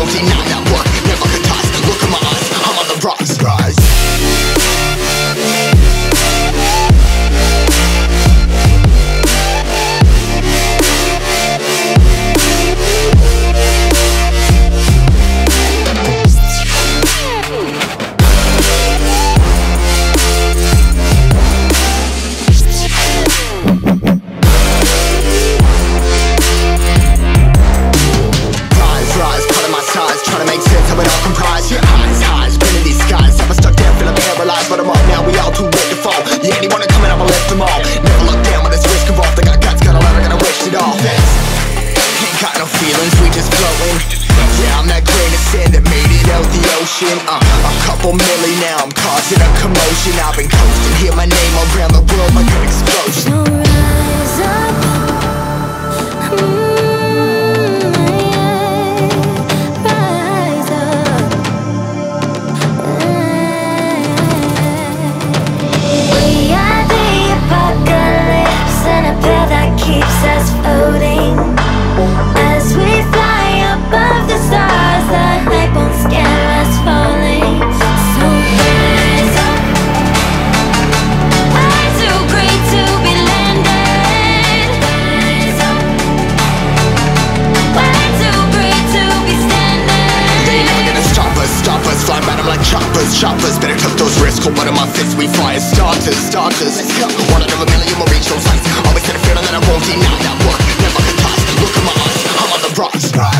won't deny that work never could toss. Look at my eyes, I'm on the rocks. Rise. But I'm up now, we all too late to fall. Yeah, anyone coming up, I left them all. Never look down when there's risk involved. They got guts, got a lot, I gotta waste it all. Ain't got no feelings, we just floating. Yeah, I'm that grain of sand that made it out the ocean. A couple milli now, I'm causing a commotion. I've been coasting, hear my name around the world like an explosion. So rise up. Keeps us floating as we fly above the stars. The hype won't scare us falling. So rise up. I'm too great to be landed. Rise up. We're too great to be standing. They ain't never gonna stop us. Fly by them like choppers. Better tuck those risks. Hold one of my fists, we fly as starters. Let's go. One out of a million will reach those heights. Always had a feeling that I won't deny that work never could toss. Look at my eyes, I'm on the rocks.